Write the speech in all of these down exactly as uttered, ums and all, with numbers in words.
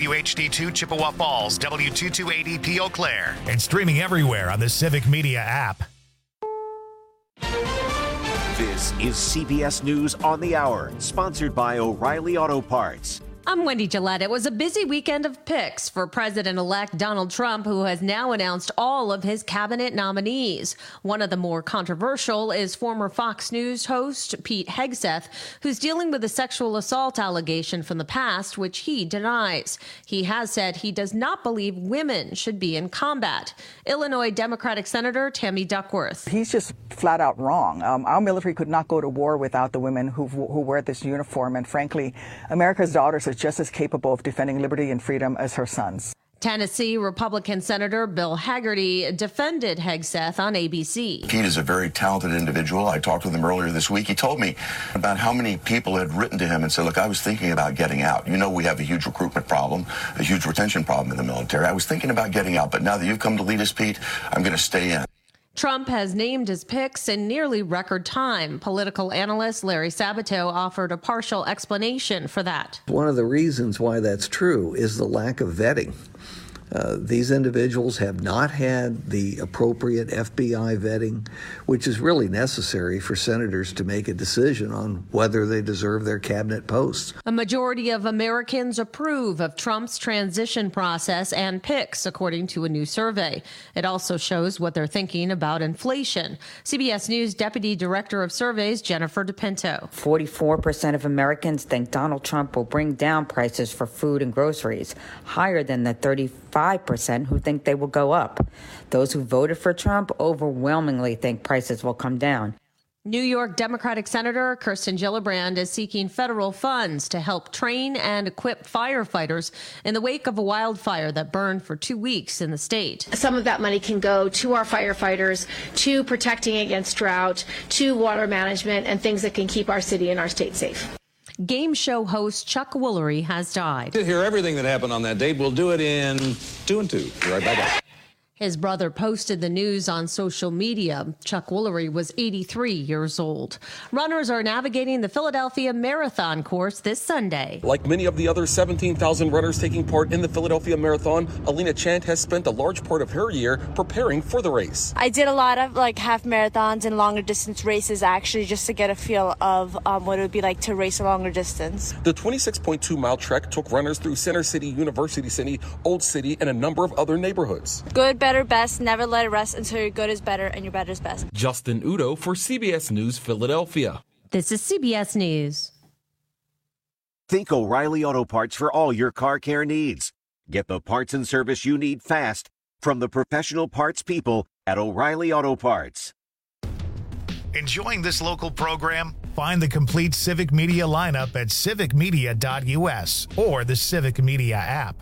W H D two Chippewa Falls, W two two eight zero P Eau Claire, and streaming everywhere on the Civic Media app. This is C B S News on the Hour, sponsored by O'Reilly Auto Parts. I'm Wendy Gillette. It was a busy weekend of picks for President-elect Donald Trump, who has now announced all of his cabinet nominees. One of the more controversial is former Fox News host Pete Hegseth, who's dealing with a sexual assault allegation from the past, which he denies. He has said he does not believe women should be in combat. Illinois Democratic Senator Tammy Duckworth. He's just flat out wrong. Um, our military could not go to war without the women who, who wear this uniform. And frankly, America's daughters are just as capable of defending liberty and freedom as her sons. Tennessee Republican Senator Bill Hagerty defended Hegseth on A B C. Pete is a very talented individual. I talked with him earlier this week. He told me about how many people had written to him and said, look, I was thinking about getting out. You know, we have a huge recruitment problem, a huge retention problem in the military. I was thinking about getting out, but now that you've come to lead us, Pete, I'm going to stay in. Trump has named his picks in nearly record time. Political analyst Larry Sabato offered a partial explanation for that. One of the reasons why that's true is the lack of vetting. Uh, these individuals have not had the appropriate F B I vetting, which is really necessary for senators to make a decision on whether they deserve their cabinet posts. A majority of Americans approve of Trump's transition process and picks, according to a new survey. It also shows what they're thinking about inflation. C B S News Deputy Director of Surveys Jennifer DePinto. forty-four percent of Americans think Donald Trump will bring down prices for food and groceries, higher than the thirty-five percent who think they will go up. Those who voted for Trump overwhelmingly think prices will come down. New York Democratic Senator Kirsten Gillibrand is seeking federal funds to help train and equip firefighters in the wake of a wildfire that burned for two weeks in the state. Some of that money can go to our firefighters, to protecting against drought, to water management, and things that can keep our city and our state safe. Game show host Chuck Woolery has died. To hear everything that happened on that date, we'll do it in two and two. Be right back. His brother posted the news on social media. Chuck Woolery was eighty-three years old. Runners are navigating the Philadelphia Marathon course this Sunday. Like many of the other seventeen thousand runners taking part in the Philadelphia Marathon, Alina Chant has spent a large part of her year preparing for the race. I did a lot of like half marathons and longer distance races actually just to get a feel of um, what it would be like to race a longer distance. The twenty-six point two mile trek took runners through Center City, University City, Old City, and a number of other neighborhoods. Good, better, best. Never let it rest until your good is better and your better is best. Justin Udo for C B S News Philadelphia. This is C B S News. Think O'Reilly Auto Parts for all your car care needs. Get the parts and service you need fast from the professional parts people at O'Reilly Auto Parts. Enjoying this local program? Find the complete Civic Media lineup at civic media dot U S or the Civic Media app.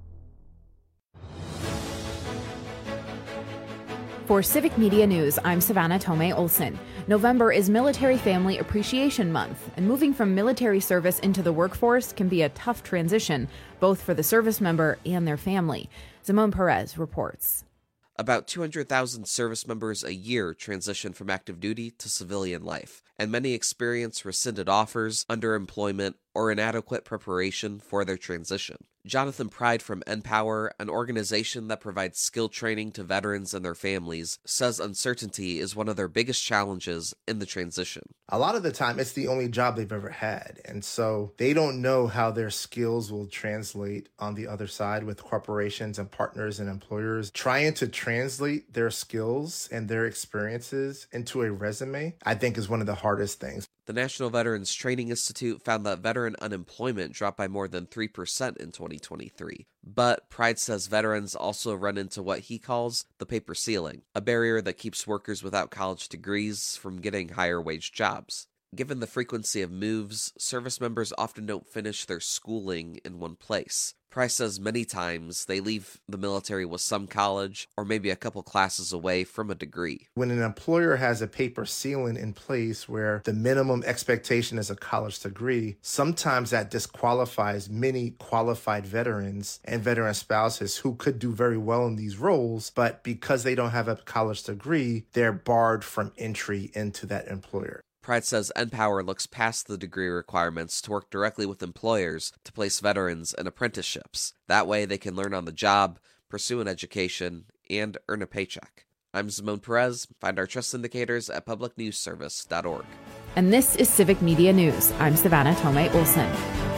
For Civic Media News, I'm Savannah Tomei Olson. November is Military Family Appreciation Month, and moving from military service into the workforce can be a tough transition, both for the service member and their family. Simone Perez reports. About two hundred thousand service members a year transition from active duty to civilian life, and many experience rescinded offers, underemployment, or inadequate preparation for their transition. Jonathan Pride from Empower, an organization that provides skill training to veterans and their families, says uncertainty is one of their biggest challenges in the transition. A lot of the time, it's the only job they've ever had. And so they don't know how their skills will translate on the other side with corporations and partners and employers. Trying to translate their skills and their experiences into a resume, I think, is one of the hardest things. The National Veterans Training Institute found that veteran unemployment dropped by more than three percent in twenty twenty-three. But Pride says veterans also run into what he calls the paper ceiling, a barrier that keeps workers without college degrees from getting higher wage jobs. Given the frequency of moves, service members often don't finish their schooling in one place. Price says many times they leave the military with some college or maybe a couple classes away from a degree. When an employer has a paper ceiling in place where the minimum expectation is a college degree, sometimes that disqualifies many qualified veterans and veteran spouses who could do very well in these roles, but because they don't have a college degree, they're barred from entry into that employer. Pride says Empower looks past the degree requirements to work directly with employers to place veterans in apprenticeships. That way they can learn on the job, pursue an education, and earn a paycheck. I'm Simone Perez. Find our trust indicators at public news service dot org. And this is Civic Media News. I'm Savannah Tomei Olson.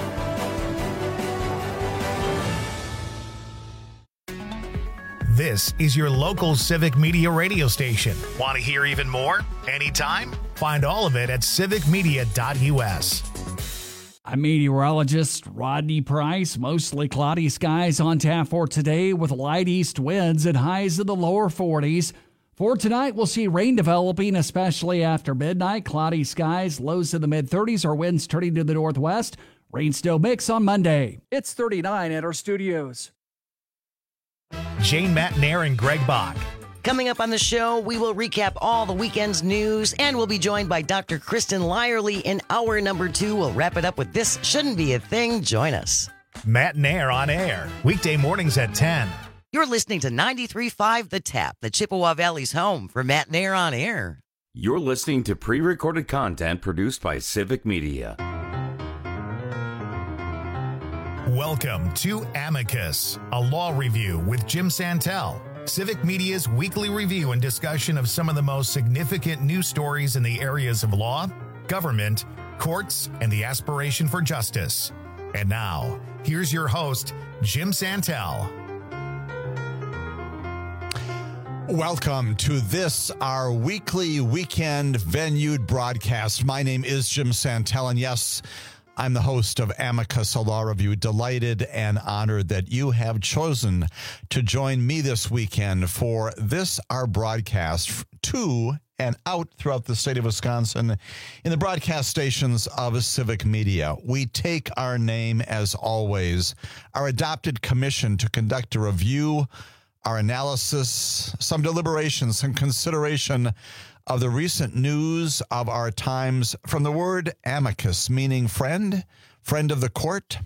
This is your local Civic Media radio station. Want to hear even more? Anytime? Find all of it at civic media dot u s. I'm meteorologist Rodney Price. Mostly cloudy skies on tap for today with light east winds and highs in the lower forties. For tonight, we'll see rain developing, especially after midnight. Cloudy skies, lows in the mid-thirties, or winds turning to the northwest. Rain still mix on Monday. It's thirty-nine at our studios. Jane Matnair and Greg Bach. Coming up on the show, we will recap all the weekend's news, and we'll be joined by Doctor Kristen Lyerly in hour number two. We'll wrap it up with This Shouldn't Be a Thing. Join us. Matnair on air, weekday mornings at ten. You're listening to ninety-three point five The Tap, the Chippewa Valley's home for Matnair on air. You're listening to pre-recorded content produced by Civic Media. Welcome to Amicus, a law review with Jim Santel. Civic Media's weekly review and discussion of some of the most significant news stories in the areas of law, government, courts, and the aspiration for justice. And now, here's your host, Jim Santel. Welcome to this, our weekly weekend venued broadcast. My name is Jim Santel, and yes, I'm the host of Amicus, a law review. Delighted and honored that you have chosen to join me this weekend for this, our broadcast to and out throughout the state of Wisconsin in the broadcast stations of Civic Media. We take our name, as always, our adopted commission to conduct a review, our analysis, some deliberation, some consideration of the recent news of our times from the word amicus, meaning friend, friend of the court,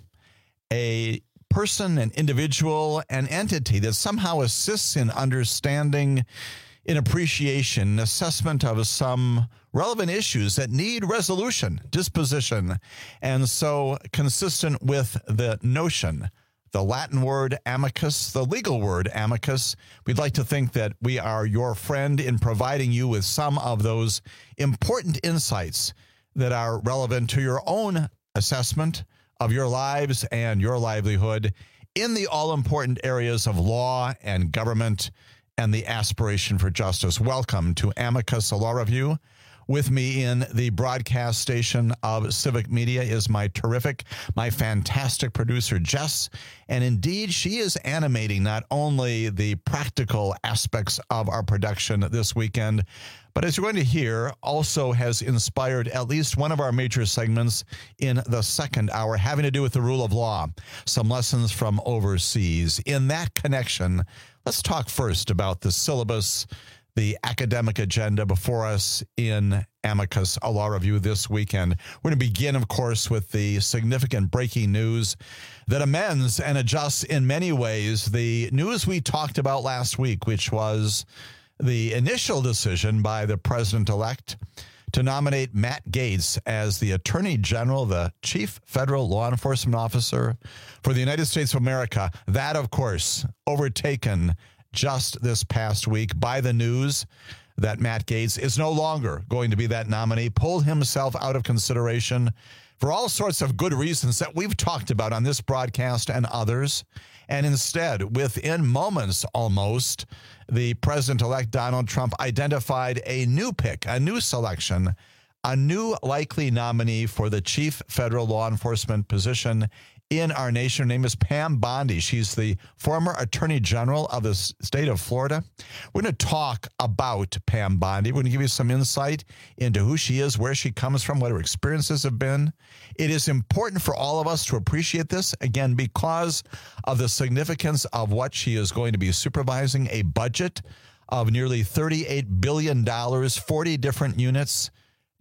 a person, an individual, an entity that somehow assists in understanding, in appreciation, assessment of some relevant issues that need resolution, disposition, and so consistent with the notion, the Latin word amicus, the legal word amicus. We'd like to think that we are your friend in providing you with some of those important insights that are relevant to your own assessment of your lives and your livelihood in the all-important areas of law and government and the aspiration for justice. Welcome to Amicus, a law review. With me in the broadcast station of Civic Media is my terrific, my fantastic producer, Jess. And indeed, she is animating not only the practical aspects of our production this weekend, but as you're going to hear, also has inspired at least one of our major segments in the second hour, having to do with the rule of law, some lessons from overseas. In that connection, let's talk first about the syllabus, the academic agenda before us in Amicus, a law review this weekend. We're going to begin, of course, with the significant breaking news that amends and adjusts in many ways the news we talked about last week, which was the initial decision by the president-elect to nominate Matt Gaetz as the Attorney General, the Chief Federal Law Enforcement Officer for the United States of America. That, of course, overtaken just this past week by the news that Matt Gaetz is no longer going to be that nominee, pulled himself out of consideration for all sorts of good reasons that we've talked about on this broadcast and others. And instead, within moments almost, the president-elect Donald Trump identified a new pick, a new selection, a new likely nominee for the chief federal law enforcement position in our nation. Her name is Pam Bondi. She's the former Attorney General of the state of Florida. We're going to talk about Pam Bondi. We're going to give you some insight into who she is, where she comes from, what her experiences have been. It is important for all of us to appreciate this, again, because of the significance of what she is going to be supervising, a budget of nearly thirty-eight billion dollars, forty different units,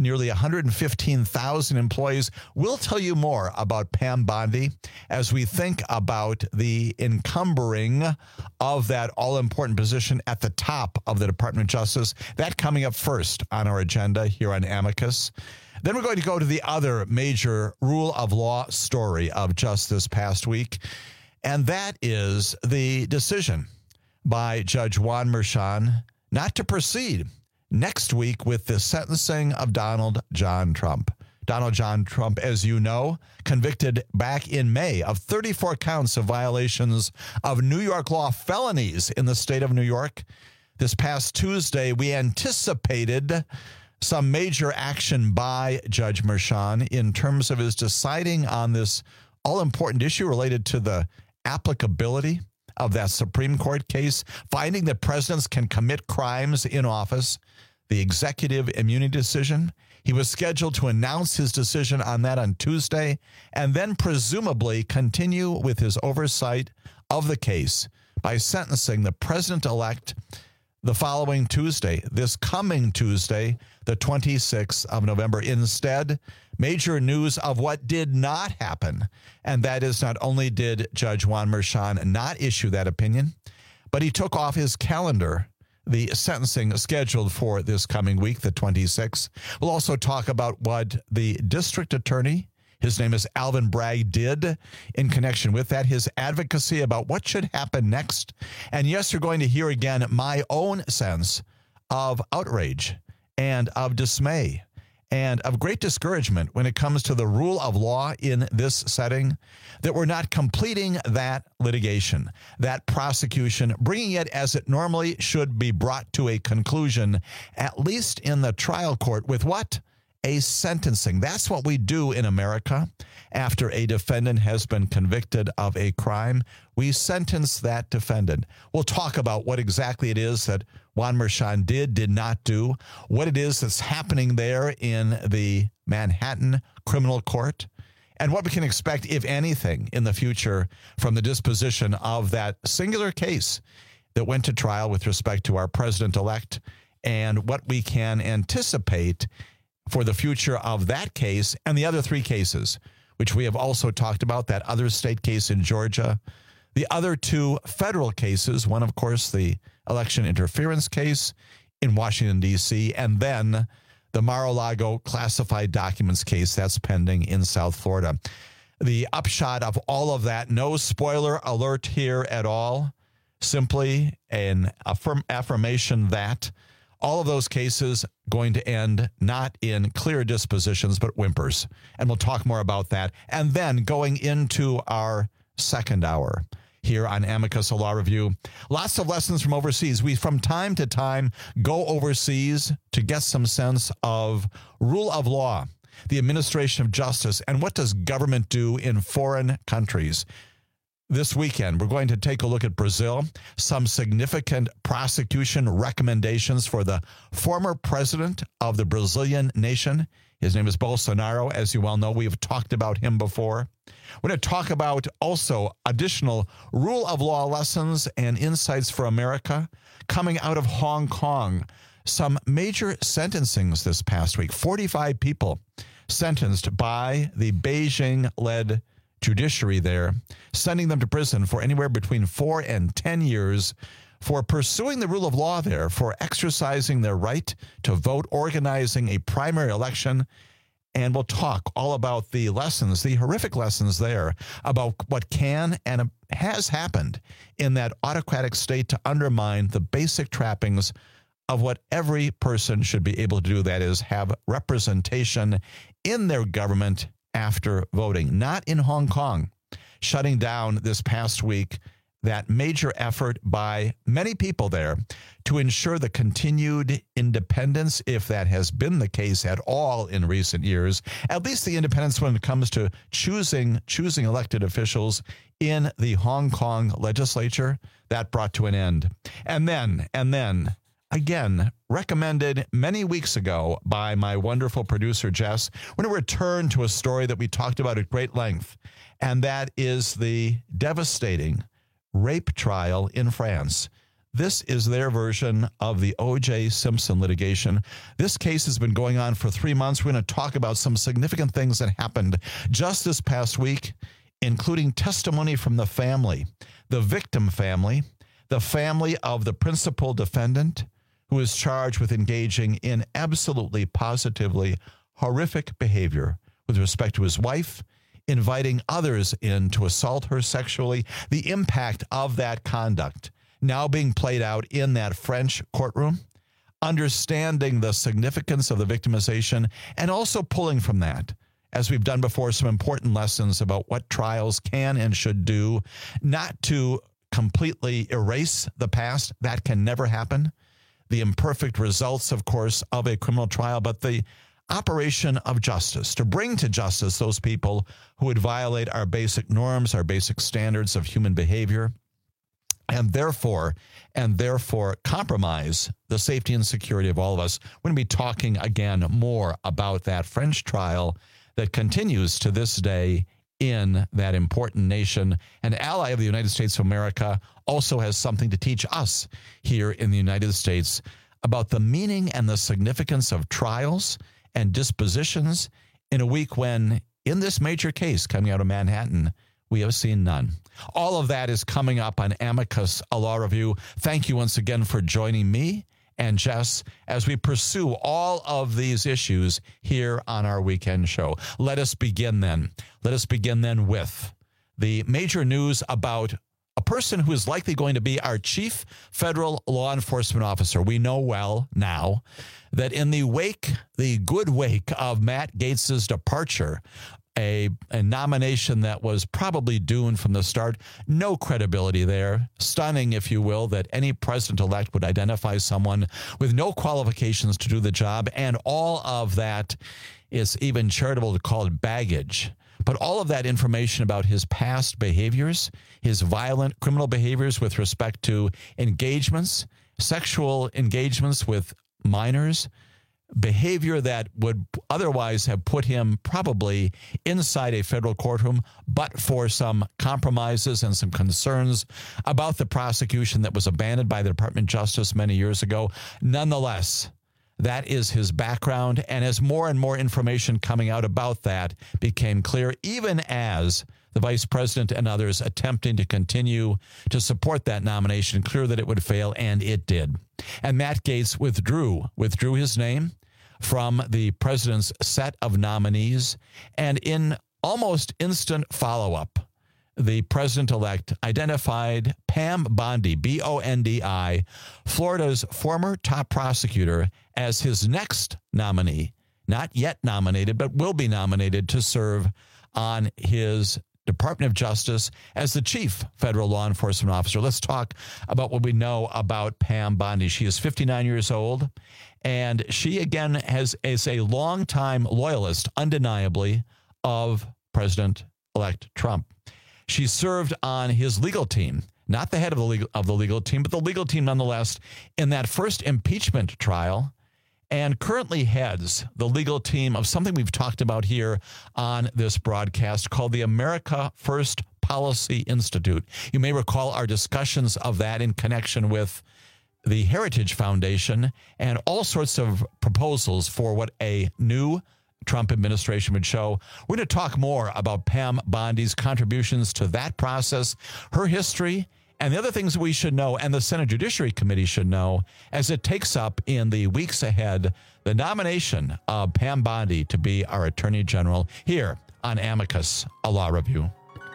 nearly one hundred fifteen thousand employees. We'll tell you more about Pam Bondi as we think about the encumbering of that all-important position at the top of the Department of Justice. That coming up first on our agenda here on Amicus. Then we're going to go to the other major rule of law story of just this past week, and that is the decision by Judge Juan Merchan not to proceed next week with the sentencing of Donald John Trump. Donald John Trump, as you know, convicted back in May of thirty-four counts of violations of New York law felonies in the state of New York. This past Tuesday, we anticipated some major action by Judge Merchan in terms of his deciding on this all-important issue related to the applicability of that Supreme Court case, finding that presidents can commit crimes in office, the executive immunity decision. He was scheduled to announce his decision on that on Tuesday and then presumably continue with his oversight of the case by sentencing the president-elect the following Tuesday, this coming Tuesday, the twenty-sixth of November. Instead, major news of what did not happen, and that is not only did Judge Juan Merchan not issue that opinion, but he took off his calendar the sentencing scheduled for this coming week, the twenty-sixth. We'll also talk about what the district attorney, his name is Alvin Bragg, did in connection with that, his advocacy about what should happen next. And yes, you're going to hear again my own sense of outrage and of dismay and of great discouragement when it comes to the rule of law in this setting, that we're not completing that litigation, that prosecution, bringing it as it normally should be brought to a conclusion, at least in the trial court, with what? A sentencing. That's what we do in America. After a defendant has been convicted of a crime, we sentence that defendant. We'll talk about what exactly it is that Juan Merchan did, did not do, what it is that's happening there in the Manhattan Criminal Court, and what we can expect, if anything, in the future from the disposition of that singular case that went to trial with respect to our president-elect, and what we can anticipate for the future of that case and the other three cases, which we have also talked about, that other state case in Georgia, the other two federal cases, one, of course, the election interference case in Washington, D C, and then the Mar-a-Lago classified documents case that's pending in South Florida. The upshot of all of that, no spoiler alert here at all, simply an affirm- affirmation that all of those cases going to end not in clear dispositions, but whimpers. And we'll talk more about that. And then going into our second hour here on Amicus, a Law Review, lots of lessons from overseas. We, from time to time, go overseas to get some sense of rule of law, the administration of justice, and what does government do in foreign countries. This weekend, we're going to take a look at Brazil, some significant prosecution recommendations for the former president of the Brazilian nation. His name is Bolsonaro. As you well know, we have talked about him before. We're going to talk about also additional rule of law lessons and insights for America coming out of Hong Kong. Some major sentencings this past week. forty-five people sentenced by the Beijing-led judiciary there, sending them to prison for anywhere between four and ten years for pursuing the rule of law there, for exercising their right to vote, organizing a primary election. And we'll talk all about the lessons, the horrific lessons there, about what can and has happened in that autocratic state to undermine the basic trappings of what every person should be able to do, that is, have representation in their government after voting. Not in Hong Kong, shutting down this past week that major effort by many people there to ensure the continued independence, if that has been the case at all in recent years, at least the independence when it comes to choosing choosing elected officials in the Hong Kong legislature, that brought to an end. And then, and then, again, recommended many weeks ago by my wonderful producer, Jess, we're going to return to a story that we talked about at great length, and that is the devastating rape trial in France. This is their version of the O J Simpson litigation. This case has been going on for three months. We're going to talk about some significant things that happened just this past week, including testimony from the family, the victim family, the family of the principal defendant, who is charged with engaging in absolutely, positively horrific behavior with respect to his wife, inviting others in to assault her sexually, the impact of that conduct now being played out in that French courtroom, understanding the significance of the victimization, and also pulling from that, as we've done before, some important lessons about what trials can and should do, not to completely erase the past. That can never happen. The imperfect results, of course, of a criminal trial, but the operation of justice, to bring to justice those people who would violate our basic norms, our basic standards of human behavior, and therefore, and therefore compromise the safety and security of all of us. We're going to be talking again more about that French trial that continues to this day in that important nation. An ally of the United States of America, also has something to teach us here in the United States about the meaning and the significance of trials and dispositions in a week when, in this major case coming out of Manhattan, we have seen none. All of that is coming up on Amicus, a Law Review. Thank you once again for joining me and Jess as we pursue all of these issues here on our weekend show. Let us begin then. Let us begin then with the major news about a person who is likely going to be our chief federal law enforcement officer. We know well now that in the wake, the good wake of Matt Gaetz's departure, A, a nomination that was probably doomed from the start. No credibility there. Stunning, if you will, that any president-elect would identify someone with no qualifications to do the job. And all of that is even charitable to call it baggage. But all of that information about his past behaviors, his violent criminal behaviors with respect to engagements, sexual engagements with minors, behavior that would otherwise have put him probably inside a federal courtroom, but for some compromises and some concerns about the prosecution that was abandoned by the Department of Justice many years ago. Nonetheless, that is his background. And as more and more information coming out about that became clear, even as the vice president and others attempting to continue to support that nomination, clear that it would fail, and it did. And Matt Gaetz withdrew, withdrew his name from the president's set of nominees. And in almost instant follow-up, the president-elect identified Pam Bondi, B O N D I, Florida's former top prosecutor, as his next nominee, not yet nominated, but will be nominated to serve on his Department of Justice as the chief federal law enforcement officer. Let's talk about what we know about Pam Bondi. She is fifty-nine years old, and she, again, has is a longtime loyalist, undeniably, of President-elect Trump. She served on his legal team, not the head of the legal, of the legal team, but the legal team nonetheless, in that first impeachment trial, and currently heads the legal team of something we've talked about here on this broadcast called the America First Policy Institute. You may recall our discussions of that in connection with the Heritage Foundation and all sorts of proposals for what a new Trump administration would show. We're going to talk more about Pam Bondi's contributions to that process, her history, and the other things we should know and the Senate Judiciary Committee should know as it takes up in the weeks ahead the nomination of Pam Bondi to be our Attorney General here on Amicus, a Law Review.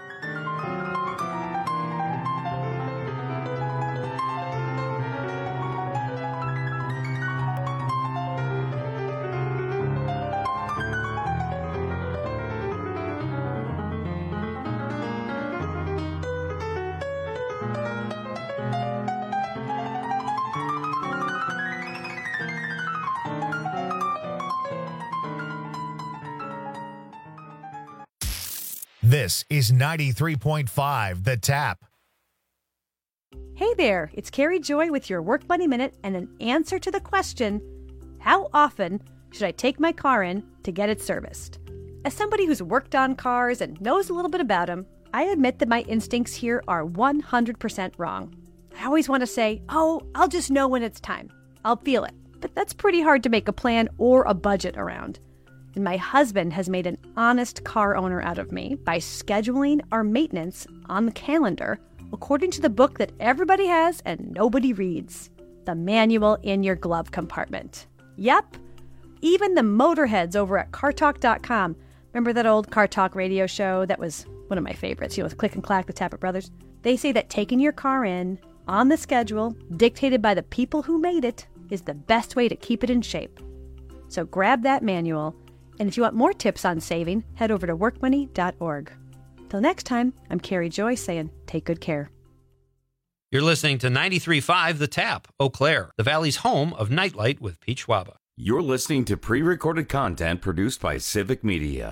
This is ninety-three point five The Tap. Hey there, it's Carrie Joy with your Work Money Minute and an answer to the question, how often should I take my car in to get it serviced? As somebody who's worked on cars and knows a little bit about them, I admit that my instincts here are one hundred percent wrong. I always want to say, oh, I'll just know when it's time. I'll feel it. But that's pretty hard to make a plan or a budget around. And my husband has made an honest car owner out of me by scheduling our maintenance on the calendar according to the book that everybody has and nobody reads, the manual in your glove compartment. Yep, even the motorheads over at car talk dot com. Remember that old Car Talk radio show that was one of my favorites, you know, with Click and Clack, the Tappet Brothers? They say that taking your car in on the schedule, dictated by the people who made it, is the best way to keep it in shape. So grab that manual, and if you want more tips on saving, head over to work money dot org. Till next time, I'm Carrie Joy saying, take good care. You're listening to ninety-three point five The Tap, Eau Claire, the Valley's home of Nightlight with Pete Schwaba. You're listening to pre-recorded content produced by Civic Media.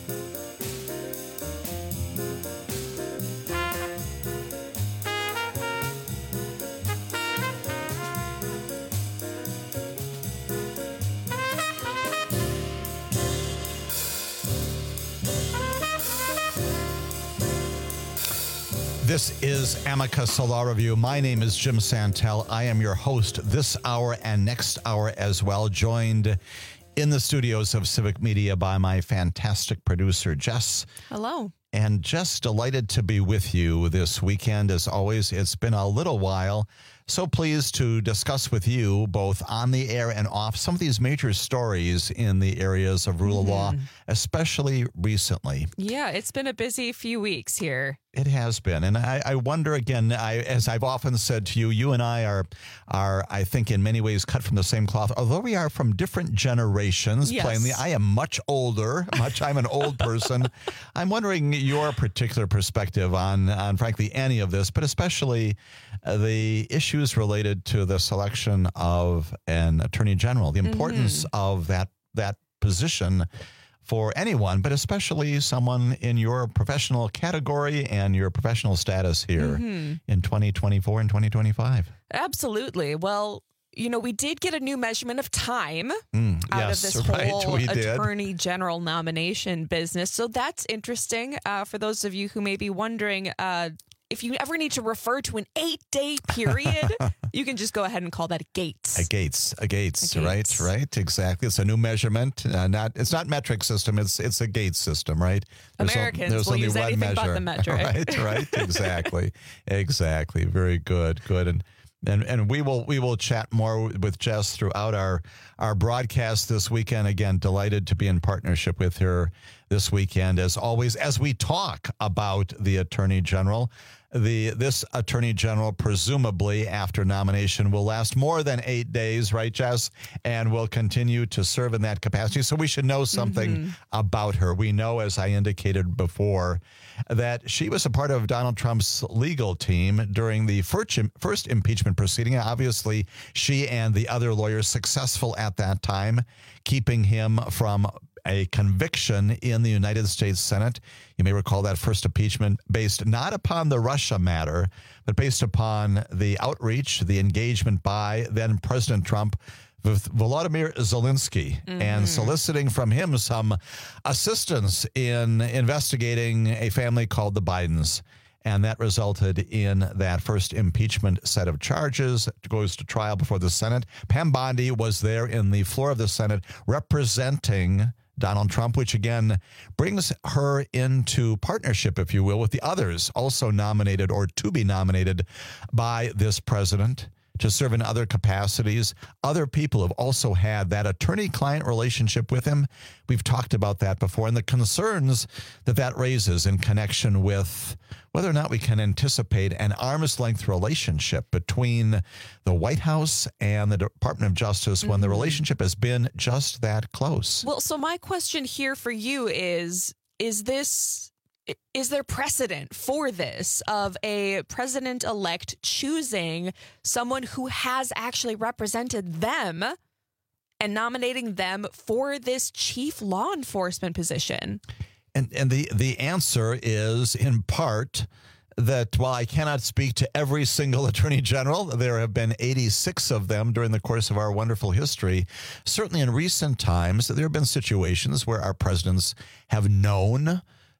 This is Amicus Law Review. My name is Jim Santel. I am your host this hour and next hour as well, joined in the studios of Civic Media by my fantastic producer, Jess. Hello. And just delighted to be with you this weekend. As always, it's been a little while. So pleased to discuss with you, both on the air and off, some of these major stories in the areas of rule mm-hmm. of law, especially recently. Yeah, it's been a busy few weeks here. It has been. And I, I wonder, again, I, as I've often said to you, you and I are, are, I think, in many ways cut from the same cloth, although we are from different generations, yes. plainly. I am much older, much. I'm an old person. I'm wondering your particular perspective on, on, frankly, any of this, but especially uh, the issues related to the selection of an attorney general, the importance mm-hmm. of that that position for anyone, but especially someone in your professional category and your professional status here mm-hmm. in twenty twenty-four and twenty twenty-five. Absolutely. Well, you know, we did get a new measurement of time mm, out yes, of this right, whole we attorney did. general nomination business. So that's interesting. Uh, for those of you who may be wondering, uh, if you ever need to refer to an eight-day period, you can just go ahead and call that a Gates. A Gates, a Gates, a Gates. right, right, exactly. It's a new measurement. Uh, not, it's not metric system. It's it's a Gates system, right? There's Americans a, there's will only use one anything measure. but the metric. Right, right, exactly, exactly. Very good, good, and. And and we will we will chat more with Jess throughout our our broadcast this weekend. Again, delighted to be in partnership with her this weekend, as always, as we talk about the Attorney General. The this Attorney General, presumably after nomination, will last more than eight days, right, Jess? And will continue to serve in that capacity. So we should know something mm-hmm. about her. We know, as I indicated before, that she was a part of Donald Trump's legal team during the first, first impeachment proceeding. Obviously, she and the other lawyers successful at that time, keeping him from a conviction in the United States Senate. You may recall that first impeachment based not upon the Russia matter, but based upon the outreach, the engagement by then President Trump with Volodymyr Zelensky mm-hmm. and soliciting from him some assistance in investigating a family called the Bidens. And that resulted in that first impeachment set of charges. It goes to trial before the Senate. Pam Bondi was there in the floor of the Senate representing Donald Trump, which again brings her into partnership, if you will, with the others also nominated or to be nominated by this president to serve in other capacities. Other people have also had that attorney-client relationship with him. We've talked about that before, and the concerns that that raises in connection with whether or not we can anticipate an arm's-length relationship between the White House and the Department of Justice mm-hmm. when the relationship has been just that close. Well, so my question here for you is, is this... Is there precedent for this of a president-elect choosing someone who has actually represented them and nominating them for this chief law enforcement position? And and the, the answer is, in part, that while I cannot speak to every single attorney general, there have been eighty-six of them during the course of our wonderful history. Certainly in recent times, there have been situations where our presidents have known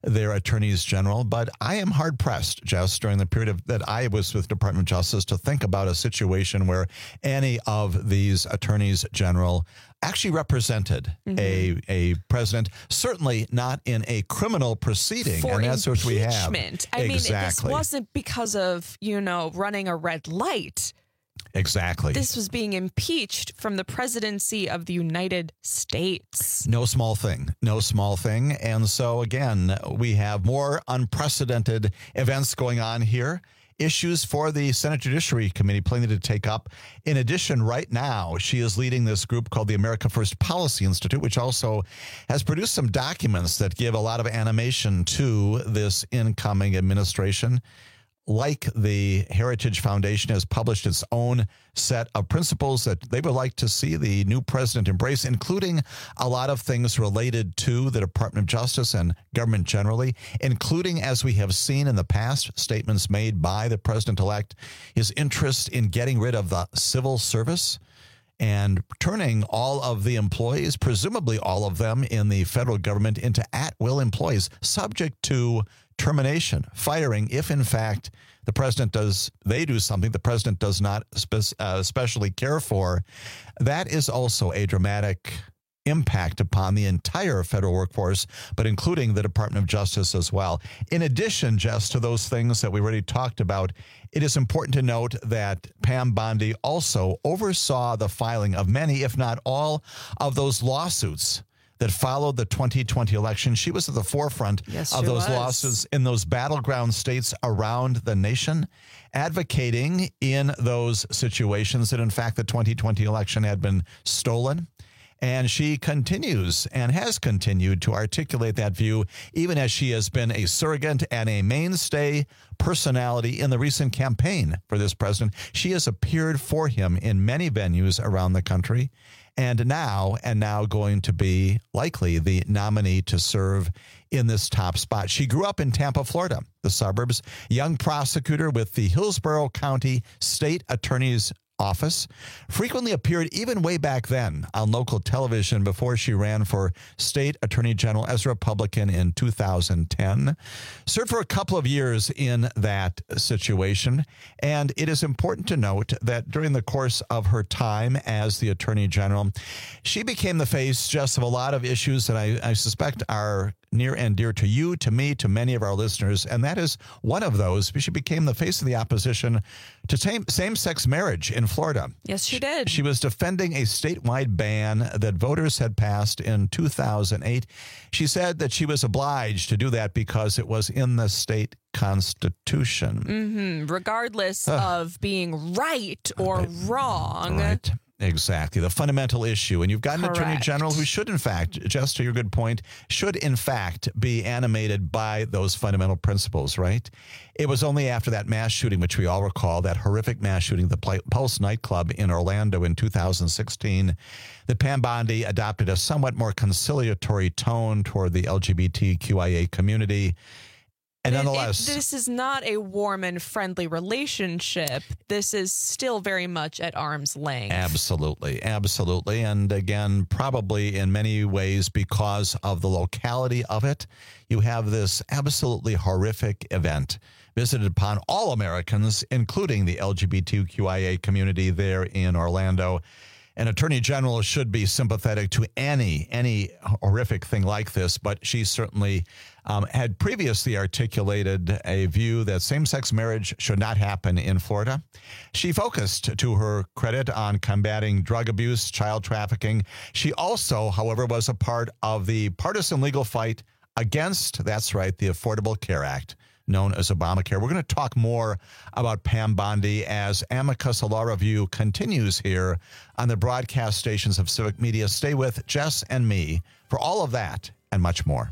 their attorneys general. But I am hard pressed, Jess, during the period of, that I was with Department of Justice to think about a situation where any of these attorneys general actually represented mm-hmm. a a president, certainly not in a criminal proceeding. For and that's what we have. Impeachment. I exactly. mean, this wasn't because of, you know, running a red light. Exactly. This was being impeached from the presidency of the United States. No small thing. No small thing. And so, again, we have more unprecedented events going on here. Issues for the Senate Judiciary Committee, plenty to take up. In addition, right now, she is leading this group called the America First Policy Institute, which also has produced some documents that give a lot of animation to this incoming administration. Like the Heritage Foundation has published its own set of principles that they would like to see the new president embrace, including a lot of things related to the Department of Justice and government generally, including, as we have seen in the past, statements made by the president-elect, his interest in getting rid of the civil service and turning all of the employees, presumably all of them in the federal government, into at-will employees, subject to termination, firing, if in fact the president does, they do something the president does not spe- uh, especially care for. That is also a dramatic impact upon the entire federal workforce, but including the Department of Justice as well. In addition, Jess, to those things that we already talked about, it is important to note that Pam Bondi also oversaw the filing of many, if not all, of those lawsuits that followed the twenty twenty election. She was at the forefront yes, of those was. lawsuits in those battleground states around the nation, advocating in those situations that, in fact, the twenty twenty election had been stolen. And she continues and has continued to articulate that view, even as she has been a surrogate and a mainstay personality in the recent campaign for this president. She has appeared for him in many venues around the country, and now, and now going to be likely the nominee to serve in this top spot. She grew up in Tampa, Florida, the suburbs, young prosecutor with the Hillsborough County State Attorney's Office, frequently appeared even way back then on local television before she ran for state attorney general as a Republican in two thousand ten. Served for a couple of years in that situation. And it is important to note that during the course of her time as the attorney general, she became the face just of a lot of issues that I, I suspect are near and dear to you, to me, to many of our listeners. And that is one of those. She became the face of the opposition to same-sex marriage in Florida. Yes, she did. She was defending a statewide ban that voters had passed in two thousand eight. She said that she was obliged to do that because it was in the state constitution. Mm-hmm. Regardless uh, of being right or right, wrong. Right. Exactly. The fundamental issue. And you've got an Correct. attorney general who should, in fact, just to your good point, should, in fact, be animated by those fundamental principles, right? It was only after that mass shooting, which we all recall, that horrific mass shooting at the Pulse nightclub in Orlando in two thousand sixteen, that Pam Bondi adopted a somewhat more conciliatory tone toward the L G B T Q I A community. And nonetheless, it, it, this is not a warm and friendly relationship. This is still very much at arm's length. Absolutely. Absolutely. And again, probably in many ways because of the locality of it, you have this absolutely horrific event visited upon all Americans, including the L G B T Q I A community there in Orlando. An attorney general should be sympathetic to any any horrific thing like this, but she certainly um, had previously articulated a view that same-sex marriage should not happen in Florida. She focused, to her credit, on combating drug abuse, child trafficking. She also, however, was a part of the partisan legal fight against, that's right, the Affordable Care Act, known as Obamacare. We're going to talk more about Pam Bondi as Amicus, a Law Review, continues here on the broadcast stations of Civic Media. Stay with Jess and me for all of that and much more.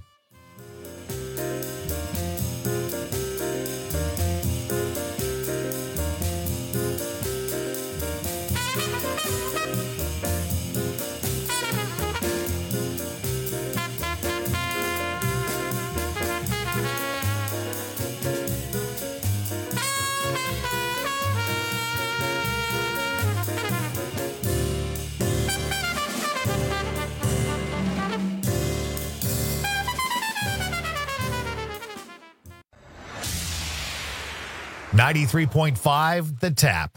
ninety-three point five The Tap.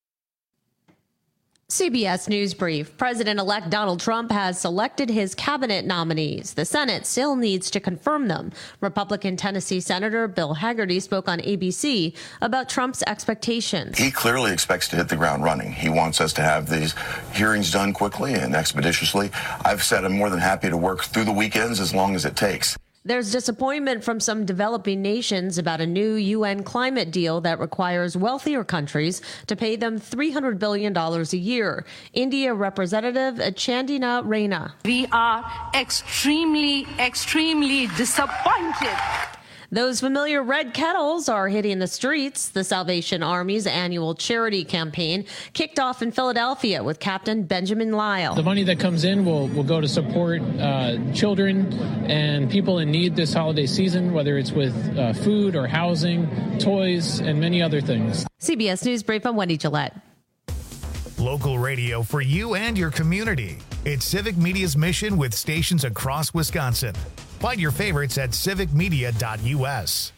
C B S News Brief. President-elect Donald Trump has selected his cabinet nominees. The Senate still needs to confirm them. Republican Tennessee Senator Bill Hagerty spoke on A B C about Trump's expectations. He clearly expects to hit the ground running. He wants us to have these hearings done quickly and expeditiously. I've said I'm more than happy to work through the weekends as long as it takes. There's disappointment from some developing nations about a new U N climate deal that requires wealthier countries to pay them three hundred billion dollars a year. India Representative Chandina Reina. We are extremely, extremely disappointed. Those familiar red kettles are hitting the streets. The Salvation Army's annual charity campaign kicked off in Philadelphia with Captain Benjamin Lyle. The money that comes in will, will go to support uh, children and people in need this holiday season, whether it's with uh, food or housing, toys, and many other things. C B S News Brief, I'm Wendy Gillette. Local radio for you and your community. It's Civic Media's mission with stations across Wisconsin. Find your favorites at civic media dot U S.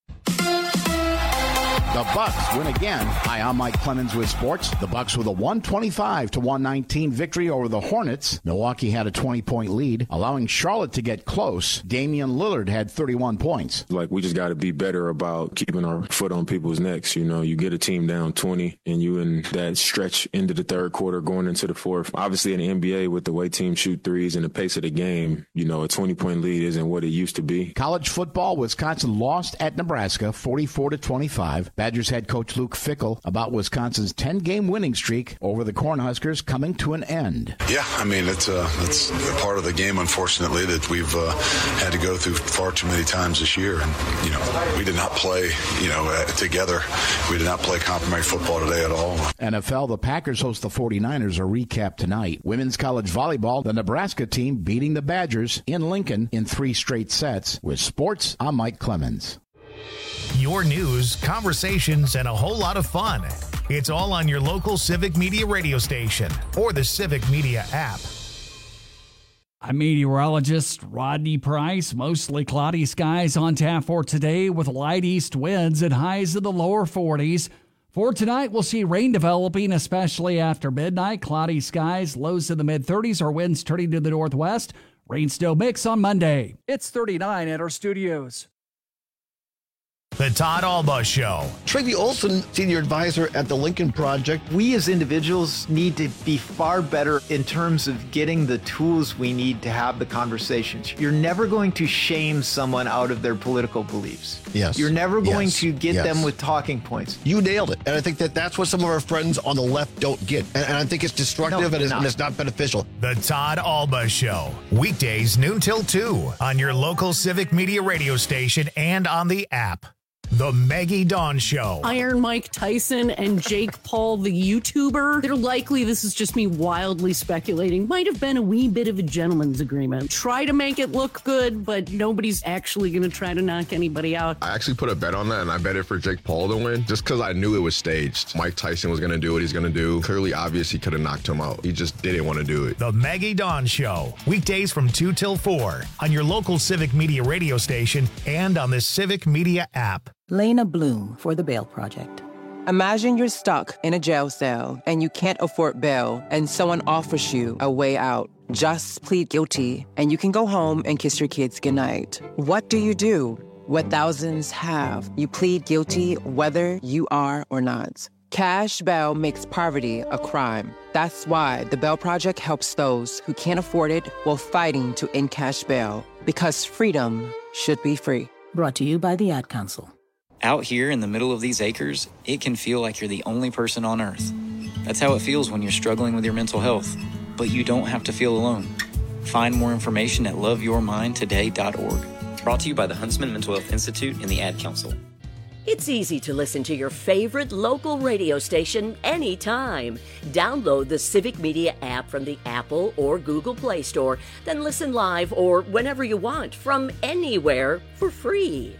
The Bucks win again. Hi, I'm Mike Clemens with sports. The Bucks with a one twenty-five to one nineteen victory over the Hornets. Milwaukee had a twenty-point lead, allowing Charlotte to get close. Damian Lillard had thirty-one points. Like, we just got to be better about keeping our foot on people's necks. You know, you get a team down twenty, and you in that stretch into the third quarter going into the fourth. Obviously, in the N B A, with the way teams shoot threes and the pace of the game, you know, a twenty-point lead isn't what it used to be. College football, Wisconsin lost at Nebraska forty-four to twenty-five. Badgers head coach Luke Fickell about Wisconsin's ten-game winning streak over the Cornhuskers coming to an end. Yeah, I mean, it's, uh, it's a part of the game, unfortunately, that we've uh, had to go through far too many times this year. And, you know, we did not play, you know, uh, together. We did not play complimentary football today at all. N F L, the Packers host the forty-niners. A recap tonight. Women's college volleyball, the Nebraska team beating the Badgers in Lincoln in three straight sets. With sports, I'm Mike Clemens. Your news, conversations, and a whole lot of fun. It's all on your local Civic Media radio station or the Civic Media app. I'm meteorologist Rodney Price. Mostly cloudy skies on tap for today with light east winds and highs in the lower forties. For tonight, we'll see rain developing, especially after midnight. Cloudy skies, lows in the mid-thirties, or winds turning to the northwest. Rain still mix on Monday. It's thirty-nine at our studios. The Todd Alba Show. Tracy Olson, Senior Advisor at the Lincoln Project. We as individuals need to be far better in terms of getting the tools we need to have the conversations. You're never going to shame someone out of their political beliefs. Yes. You're never going yes. to get yes. them with talking points. You nailed it. And I think that that's what some of our friends on the left don't get. And, and I think it's destructive no, and, it's, and it's not beneficial. The Todd Alba Show. Weekdays noon till two on your local Civic Media radio station and on the app. The Maggie Dawn Show. Iron Mike Tyson and Jake Paul, the YouTuber. They're likely, this is just me wildly speculating, might have been a wee bit of a gentleman's agreement. Try to make it look good, but nobody's actually going to try to knock anybody out. I actually put a bet on that, and I bet it for Jake Paul to win, just because I knew it was staged. Mike Tyson was going to do what he's going to do. Clearly obvious he could have knocked him out. He just didn't want to do it. The Maggie Dawn Show. Weekdays from two till four on your local Civic Media radio station and on the Civic Media app. Lena Bloom for the Bail Project. Imagine you're stuck in a jail cell and you can't afford bail and someone offers you a way out. Just plead guilty and you can go home and kiss your kids goodnight. What do you do? What thousands have. You plead guilty whether you are or not. Cash bail makes poverty a crime. That's why the Bail Project helps those who can't afford it while fighting to end cash bail. Because freedom should be free. Brought to you by the Ad Council. Out here in the middle of these acres, it can feel like you're the only person on Earth. That's how it feels when you're struggling with your mental health. But you don't have to feel alone. Find more information at love your mind today dot org. Brought to you by the Huntsman Mental Health Institute and the Ad Council. It's easy to listen to your favorite local radio station anytime. Download the Civic Media app from the Apple or Google Play Store, then listen live or whenever you want from anywhere for free.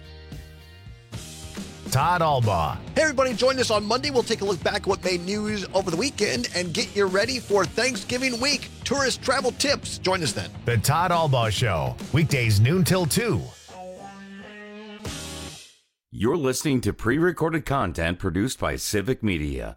Todd Alba. Hey, everybody, join us on Monday. We'll take a look back at what made news over the weekend and get you ready for Thanksgiving week. Tourist travel tips. Join us then. The Todd Alba Show. Weekdays noon till two. You're listening to pre-recorded content produced by Civic Media.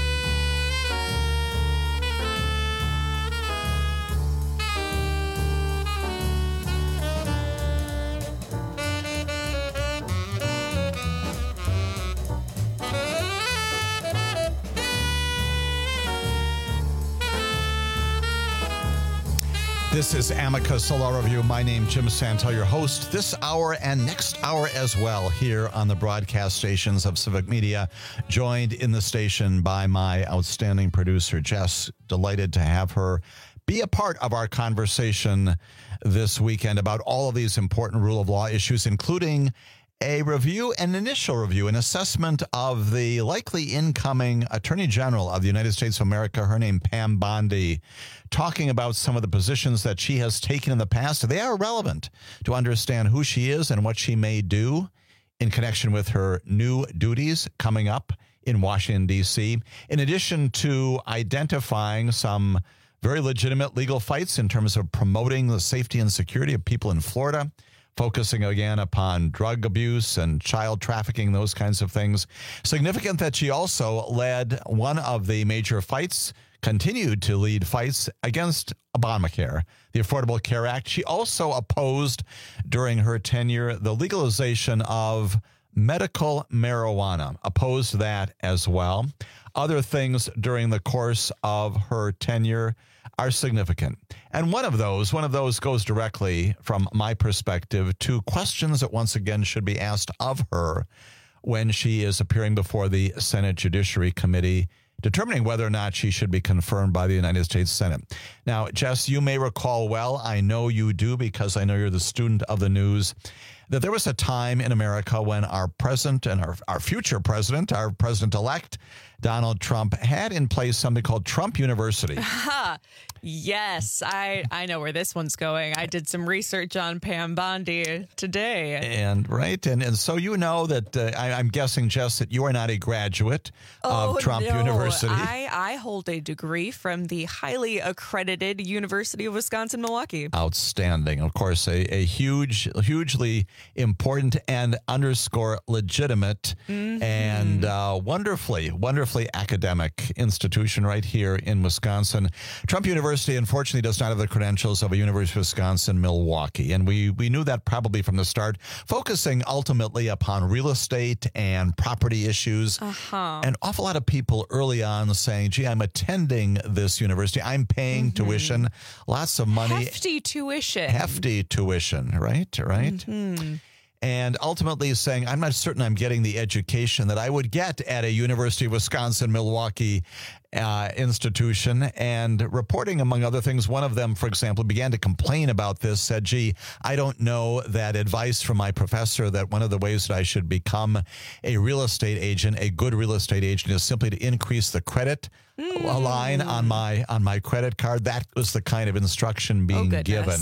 This is Amicus Law Review. My name is Jim Santel, your host this hour and next hour as well here on the broadcast stations of Civic Media, joined in the station by my outstanding producer, Jess. Delighted to have her be a part of our conversation this weekend about all of these important rule of law issues, including a review, an initial review, an assessment of the likely incoming Attorney General of the United States of America, her name Pam Bondi, talking about some of the positions that she has taken in the past. They are relevant to understand who she is and what she may do in connection with her new duties coming up in Washington, D C, in addition to identifying some very legitimate legal fights in terms of promoting the safety and security of people in Florida, focusing again upon drug abuse and child trafficking, those kinds of things. Significant that she also led one of the major fights, continued to lead fights against Obamacare, the Affordable Care Act. She also opposed during her tenure the legalization of medical marijuana, opposed that as well. Other things during the course of her tenure are significant. And one of those, one of those goes directly, from my perspective, to questions that once again should be asked of her when she is appearing before the Senate Judiciary Committee, determining whether or not she should be confirmed by the United States Senate. Now, Jess, you may recall well, I know you do because I know you're the student of the news, that there was a time in America when our present and our, our future president, our president-elect, Donald Trump, had in place something called Trump University. Yes, I, I know where this one's going. I did some research on Pam Bondi today. And right. And, and so you know that uh, I, I'm guessing, Jess, that you are not a graduate oh, of Trump no. University. I, I hold a degree from the highly accredited University of Wisconsin-Milwaukee. Outstanding. Of course, a, a huge, hugely important and underscore legitimate mm-hmm. and uh, wonderfully, wonderfully academic institution right here in Wisconsin. Trump University, unfortunately, does not have the credentials of a University of Wisconsin-Milwaukee. And we, we knew that probably from the start, focusing ultimately upon real estate and property issues. Uh-huh. An awful lot of people early on saying, gee, I'm attending this university. I'm paying mm-hmm. tuition, lots of money. Hefty tuition. Hefty tuition, right? Right? Mm-hmm. And ultimately saying, I'm not certain I'm getting the education that I would get at a University of Wisconsin-Milwaukee uh, institution. And reporting, among other things, one of them, for example, began to complain about this, said, gee, I don't know that advice from my professor that one of the ways that I should become a real estate agent, a good real estate agent, is simply to increase the credit mm. line on my on my credit card. That was the kind of instruction being oh, given.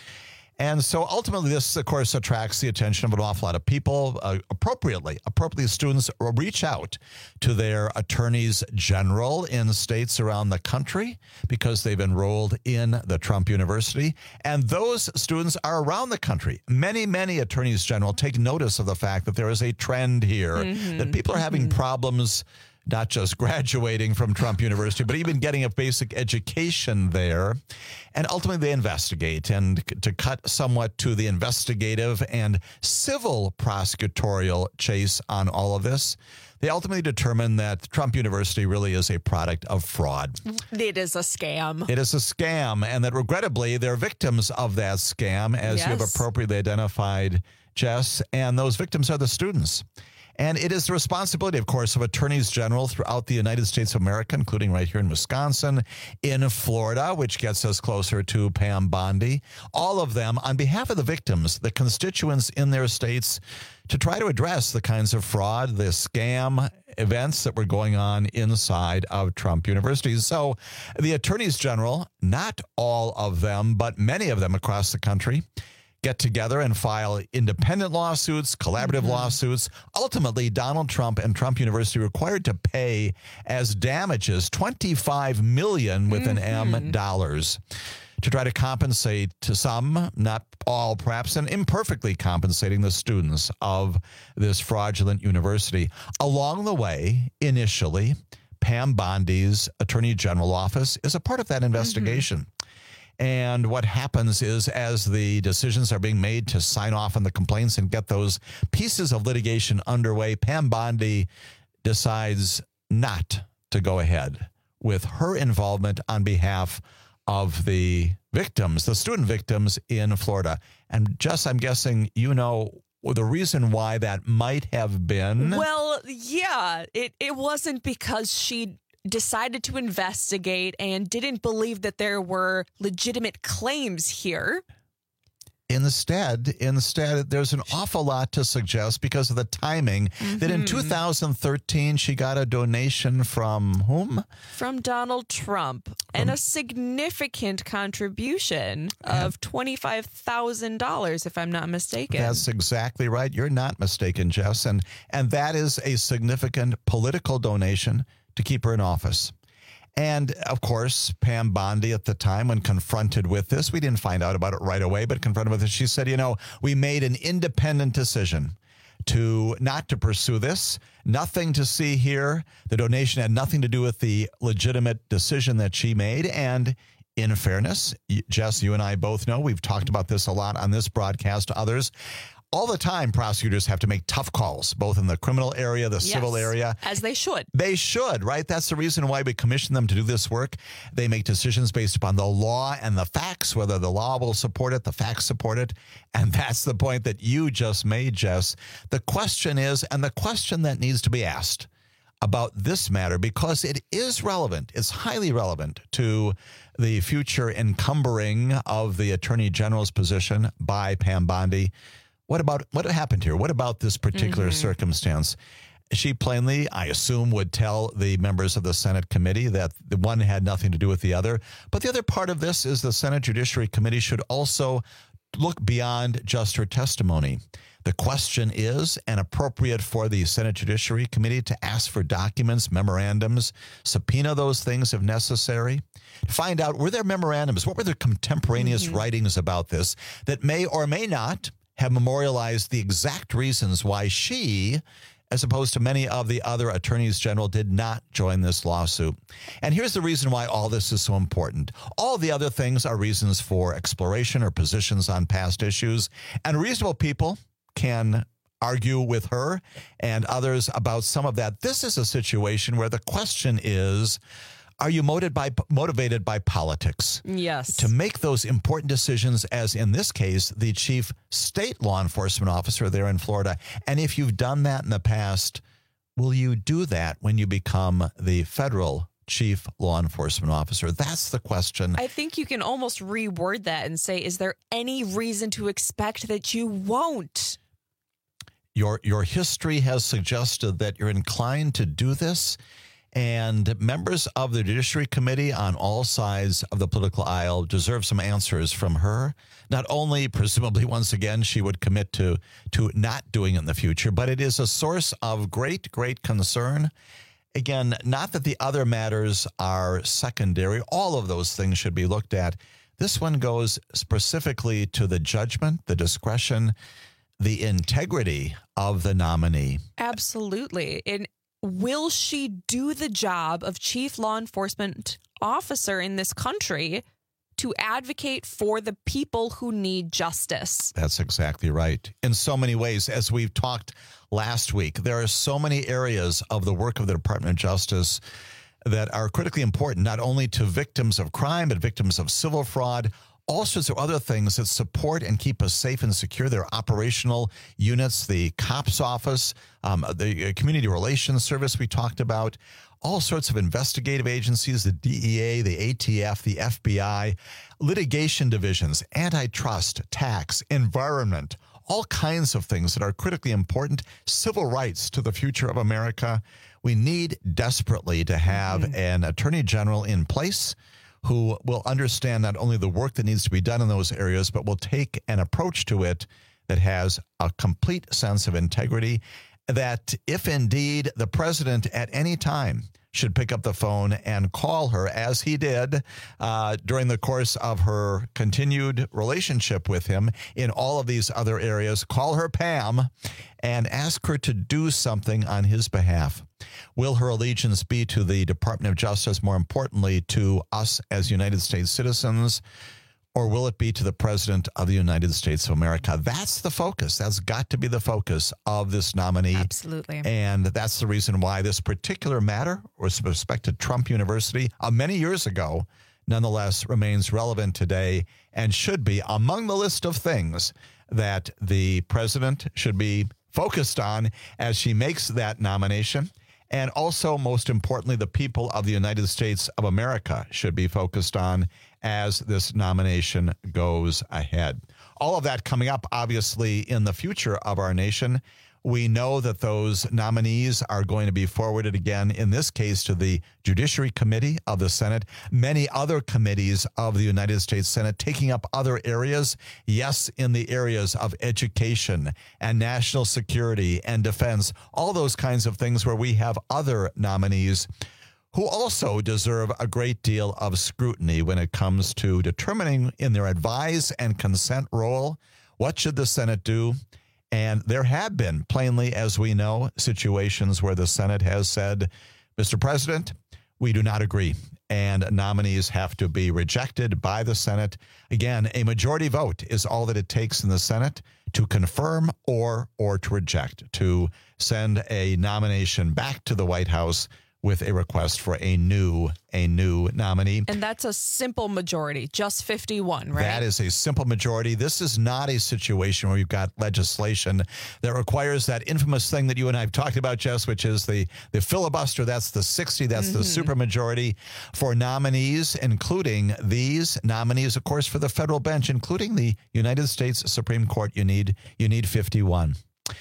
And so ultimately, this, of course, attracts the attention of an awful lot of people. Uh, appropriately, appropriately, students reach out to their attorneys general in states around the country because they've enrolled in the Trump University. And those students are around the country. Many, many attorneys general take notice of the fact that there is a trend here, mm-hmm. that people are having mm-hmm. problems not just graduating from Trump University, but even getting a basic education there. And ultimately, they investigate. And to cut somewhat to the investigative and civil prosecutorial chase on all of this, they ultimately determine that Trump University really is a product of fraud. It is a scam. It is a scam. And that regrettably, they're victims of that scam, as yes. you have appropriately identified, Jess. And those victims are the students. And it is the responsibility, of course, of attorneys general throughout the United States of America, including right here in Wisconsin, in Florida, which gets us closer to Pam Bondi, all of them on behalf of the victims, the constituents in their states, to try to address the kinds of fraud, the scam events that were going on inside of Trump University. So the attorneys general, not all of them, but many of them across the country, get together and file independent lawsuits, collaborative mm-hmm. lawsuits. Ultimately, Donald Trump and Trump University required to pay as damages twenty-five million dollars with mm-hmm. an M dollars to try to compensate to some, not all perhaps, and imperfectly compensating the students of this fraudulent university. Along the way, initially, Pam Bondi's Attorney General office is a part of that investigation. Mm-hmm. And what happens is, as the decisions are being made to sign off on the complaints and get those pieces of litigation underway, Pam Bondi decides not to go ahead with her involvement on behalf of the victims, the student victims in Florida. And Jess, I'm guessing you know the reason why that might have been. Well, yeah, it, it wasn't because she decided to investigate and didn't believe that there were legitimate claims here. Instead, instead, there's an awful lot to suggest because of the timing mm-hmm. that in two thousand thirteen, she got a donation from whom? From Donald Trump, from, and a significant contribution of twenty-five thousand dollars, if I'm not mistaken. That's exactly right. You're not mistaken, Jess. And, and that is a significant political donation to keep her in office. And, of course, Pam Bondi at the time, when confronted with this, we didn't find out about it right away, but confronted with it, she said, you know, we made an independent decision to not to pursue this. Nothing to see here. The donation had nothing to do with the legitimate decision that she made. And in fairness, Jess, you and I both know, we've talked about this a lot on this broadcast to others. All the time, prosecutors have to make tough calls, both in the criminal area, the yes, civil area. As they should. They should, right? That's the reason why we commission them to do this work. They make decisions based upon the law and the facts, whether the law will support it, the facts support it. And that's the point that you just made, Jess. The question is, and the question that needs to be asked about this matter, because it is relevant, it's highly relevant to the future encumbering of the Attorney General's position by Pam Bondi. What about what happened here? What about this particular mm-hmm. circumstance? She plainly, I assume, would tell the members of the Senate committee that the one had nothing to do with the other. But the other part of this is the Senate Judiciary Committee should also look beyond just her testimony. The question is, and appropriate for the Senate Judiciary Committee to ask for documents, memorandums, subpoena those things if necessary, to find out, were there memorandums? What were the contemporaneous mm-hmm. writings about this that may or may not have memorialized the exact reasons why she, as opposed to many of the other attorneys general, did not join this lawsuit. And here's the reason why all this is so important. All the other things are reasons for exploration or positions on past issues, and reasonable people can argue with her and others about some of that. This is a situation where the question is, are you motivated by, motivated by politics? Yes. To make those important decisions, as in this case, the chief state law enforcement officer there in Florida. And if you've done that in the past, will you do that when you become the federal chief law enforcement officer? That's the question. I think you can almost reword that and say, is there any reason to expect that you won't? Your, your history has suggested that you're inclined to do this. And members of the Judiciary Committee on all sides of the political aisle deserve some answers from her. Not only, presumably, once again, she would commit to, to not doing it in the future, but it is a source of great, great concern. Again, not that the other matters are secondary. All of those things should be looked at. This one goes specifically to the judgment, the discretion, the integrity of the nominee. Absolutely. And will she do the job of chief law enforcement officer in this country to advocate for the people who need justice? That's exactly right. In so many ways, as we've talked last week, there are so many areas of the work of the Department of Justice that are critically important, not only to victims of crime, but victims of civil fraud, all sorts of other things that support and keep us safe and secure. Their operational units, the COPS office, um, the Community Relations Service we talked about, all sorts of investigative agencies, the D E A, the A T F, the F B I, litigation divisions, antitrust, tax, environment, all kinds of things that are critically important, civil rights to the future of America. We need desperately to have mm-hmm. an attorney general in place who will understand not only the work that needs to be done in those areas, but will take an approach to it that has a complete sense of integrity, that if indeed the president at any time should pick up the phone and call her, as he did uh, during the course of her continued relationship with him in all of these other areas. Call her Pam and ask her to do something on his behalf. Will her allegiance be to the Department of Justice, more importantly, to us as United States citizens? Or will it be to the President of the United States of America? That's the focus. That's got to be the focus of this nominee. Absolutely. And that's the reason why this particular matter with respect to Trump University uh, many years ago, nonetheless, remains relevant today and should be among the list of things that the president should be focused on as she makes that nomination. And also, most importantly, the people of the United States of America should be focused on as this nomination goes ahead. All of that coming up, obviously, in the future of our nation. We know that those nominees are going to be forwarded again, in this case, to the Judiciary Committee of the Senate, many other committees of the United States Senate taking up other areas. Yes, in the areas of education and national security and defense, all those kinds of things where we have other nominees who also deserve a great deal of scrutiny when it comes to determining in their advise and consent role, what should the Senate do? And there have been, plainly, as we know, situations where the Senate has said, Mister President, we do not agree. And nominees have to be rejected by the Senate. Again, a majority vote is all that it takes in the Senate to confirm or or to reject, to send a nomination back to the White House with a request for a new a new nominee. And that's a simple majority, just fifty-one, right? That is a simple majority. This is not a situation where you've got legislation that requires that infamous thing that you and I have talked about, Jess, which is the, the filibuster. That's the sixty. That's mm-hmm. the supermajority for nominees, including these nominees, of course, for the federal bench, including the United States Supreme Court. You need you need fifty-one.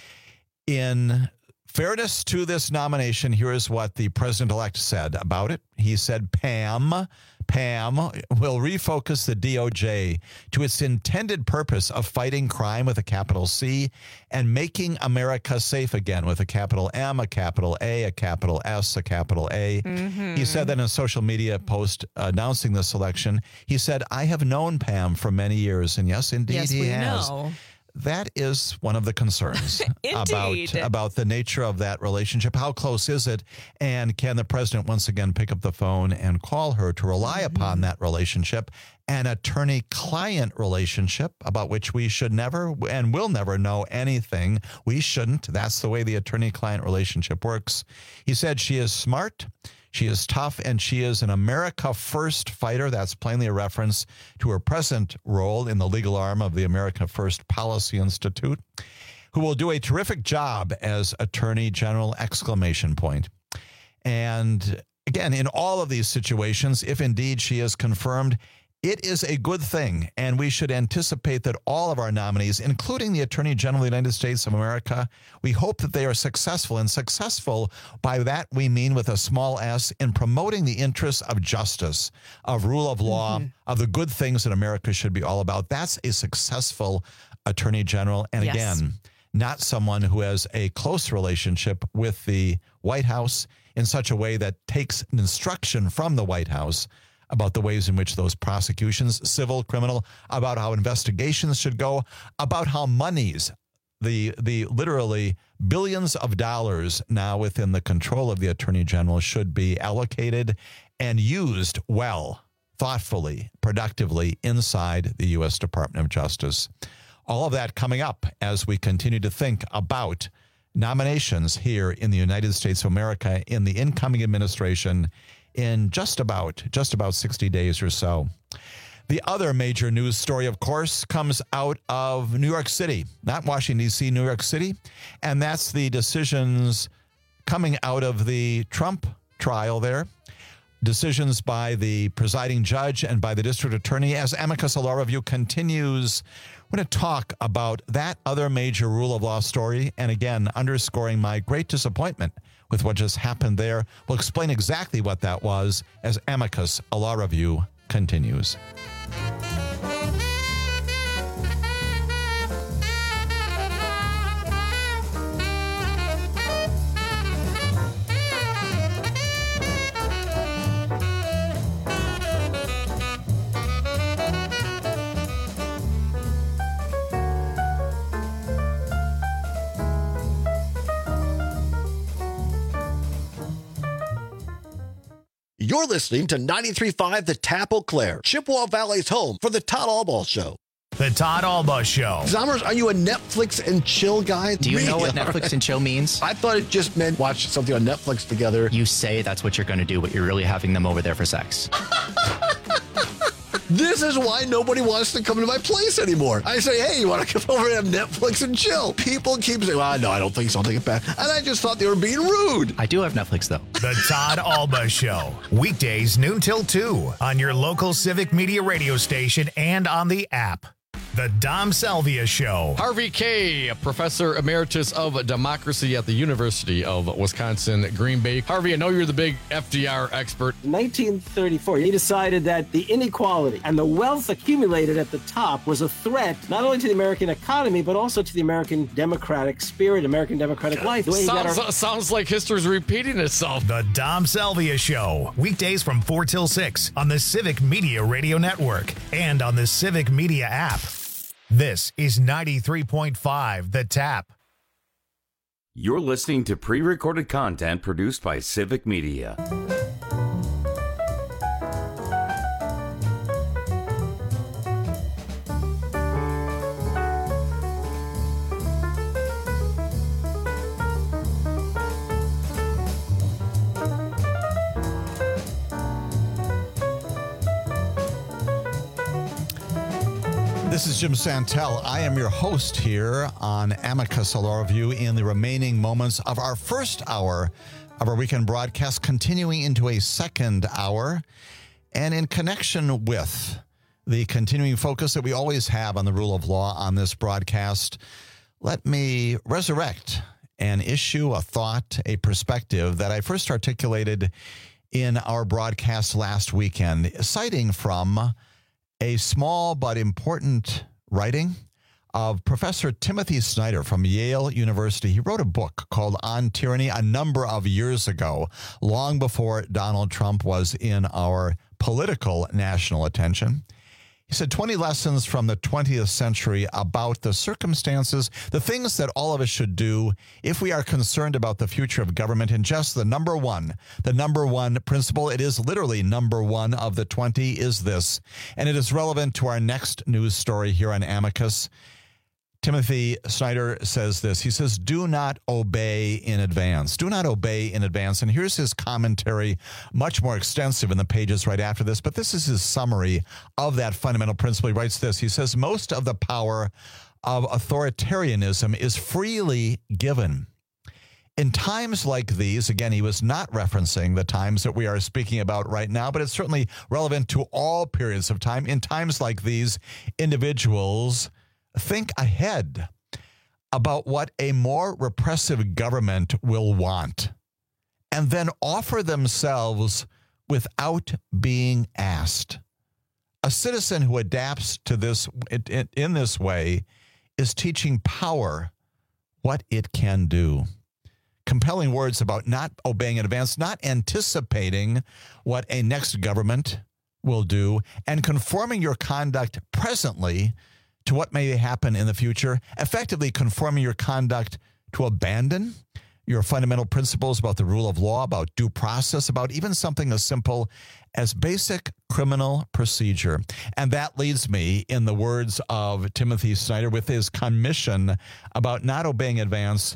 In fairness to this nomination, here is what the president-elect said about it. He said, Pam, Pam will refocus the D O J to its intended purpose of fighting crime with a capital C and making America safe again with a capital M, a capital A, a capital S, a capital A. Mm-hmm. He said that in a social media post announcing this election. He said, I have known Pam for many years. And yes, indeed, yes, he we has. Know. That is one of the concerns about, about the nature of that relationship. How close is it? And can the president once again pick up the phone and call her to rely mm-hmm. upon that relationship, an attorney-client relationship about which we should never and will never know anything. We shouldn't. That's the way the attorney-client relationship works. He said she is smart. She is tough, and she is an America First fighter. That's plainly a reference to her present role in the legal arm of the America First Policy Institute, who will do a terrific job as Attorney General, exclamation point. And again, in all of these situations, if indeed she is confirmed, it is a good thing, and we should anticipate that all of our nominees, including the Attorney General of the United States of America, we hope that they are successful. And successful, by that we mean with a small s, in promoting the interests of justice, of rule of law, mm-hmm. of the good things that America should be all about. That's a successful Attorney General. And yes. again, not someone who has a close relationship with the White House in such a way that takes instruction from the White House about the ways in which those prosecutions, civil, criminal, about how investigations should go, about how monies, the the literally billions of dollars now within the control of the Attorney General should be allocated and used well, thoughtfully, productively inside the U S Department of Justice. All of that coming up as we continue to think about nominations here in the United States of America in the incoming administration in just about just about sixty days or so. The other major news story, of course, comes out of New York City, not Washington, D C, New York City, and that's the decisions coming out of the Trump trial there. Decisions by the presiding judge and by the district attorney. As Amicus Law Review continues, we're going to talk about that other major rule of law story, and again, underscoring my great disappointment with what just happened there. We'll explain exactly what that was as Amicus Law Review continues. You're listening to ninety-three point five The Tap Eau Claire, Chippewa Valley's home for the Todd Albaugh Show. The Todd Albaugh Show. Zommers, are you a Netflix and chill guy? Do you really? know what Netflix and chill means? I thought it just meant watch something on Netflix together. You say that's what you're going to do, but you're really having them over there for sex. This is why nobody wants to come to my place anymore. I say, hey, you want to come over and have Netflix and chill? People keep saying, well, no, I don't think so. I'll take it back. And I just thought they were being rude. I do have Netflix, though. The Todd Albaugh Show. Weekdays, noon till two on your local Civic Media radio station and on the app. The Dom Salvia Show. Harvey Kaye, Professor Emeritus of Democracy at the University of Wisconsin, Green Bay. Harvey, I know you're the big F D R expert. nineteen thirty-four, he decided that the inequality and the wealth accumulated at the top was a threat not only to the American economy, but also to the American democratic spirit, American democratic life. The way he got Sounds, our- sounds like history's repeating itself. The Dom Salvia Show. Weekdays from four till six on the Civic Media Radio Network and on the Civic Media app. This is ninety-three point five The Tap. You're listening to pre-recorded content produced by Civic Media. This is Jim Santel. I am your host here on Amicus Law Review in the remaining moments of our first hour of our weekend broadcast, continuing into a second hour. And in connection with the continuing focus that we always have on the rule of law on this broadcast, let me resurrect an issue, a thought, a perspective that I first articulated in our broadcast last weekend, citing from a small but important writing of Professor Timothy Snyder from Yale University. He wrote a book called On Tyranny a number of years ago, long before Donald Trump was in our political national attention. He said twenty lessons from the twentieth century about the circumstances, the things that all of us should do if we are concerned about the future of government. And just the number one, the number one principle, it is literally number one of the twenty, is this. And it is relevant to our next news story here on Amicus. Timothy Snyder says this. He says, do not obey in advance. Do not obey in advance. And here's his commentary, much more extensive in the pages right after this. But this is his summary of that fundamental principle. He writes this. He says, most of the power of authoritarianism is freely given. In times like these, again, he was not referencing the times that we are speaking about right now, but it's certainly relevant to all periods of time. In times like these, individuals think ahead about what a more repressive government will want and then offer themselves without being asked. A citizen who adapts to this in this way is teaching power what it can do. Compelling words about not obeying in advance, not anticipating what a next government will do, and conforming your conduct presently to what may happen in the future, effectively conforming your conduct to abandon your fundamental principles about the rule of law, about due process, about even something as simple as basic criminal procedure. And that leads me, in the words of Timothy Snyder, with his commission about not obeying in advance,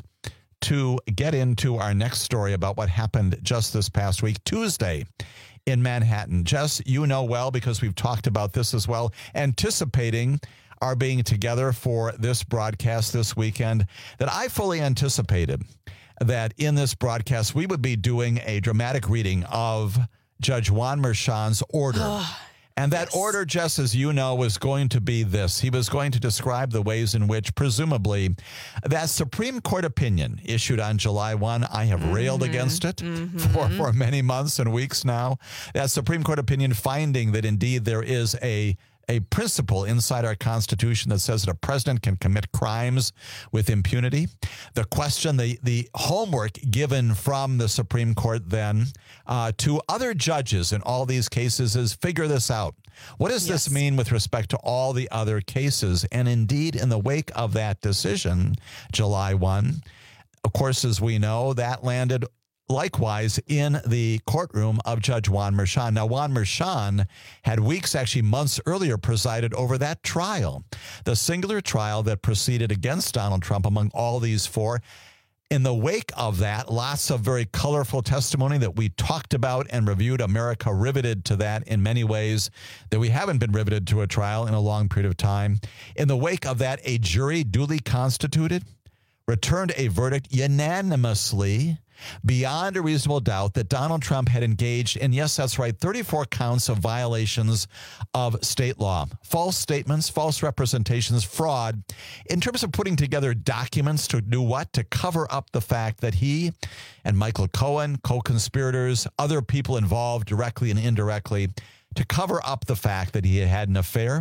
to get into our next story about what happened just this past week, Tuesday, in Manhattan. Jess, you know well, because we've talked about this as well, anticipating our being together for this broadcast this weekend, that I fully anticipated that in this broadcast we would be doing a dramatic reading of Judge Juan Merchan's order. And that yes. order, Jess, as you know, was going to be this. He was going to describe the ways in which, presumably, that Supreme Court opinion issued on July first, I have mm-hmm. railed against it mm-hmm. for, for many months and weeks now. That Supreme Court opinion finding that indeed there is a a principle inside our Constitution that says that a president can commit crimes with impunity. The question, the, the homework given from the Supreme Court then uh, to other judges in all these cases is figure this out. What does yes. this mean with respect to all the other cases? And indeed, in the wake of that decision, July first, of course, as we know, that landed likewise in the courtroom of Judge Juan Merchan. Now, Juan Merchan had weeks, actually months earlier, presided over that trial, the singular trial that proceeded against Donald Trump among all these four. In the wake of that, lots of very colorful testimony that we talked about and reviewed. America riveted to that in many ways that we haven't been riveted to a trial in a long period of time. In the wake of that, a jury duly constituted returned a verdict unanimously, beyond a reasonable doubt, that Donald Trump had engaged in, yes, that's right, thirty-four counts of violations of state law, false statements, false representations, fraud, in terms of putting together documents to do what? To cover up the fact that he and Michael Cohen, co-conspirators, other people involved directly and indirectly, to cover up the fact that he had had an affair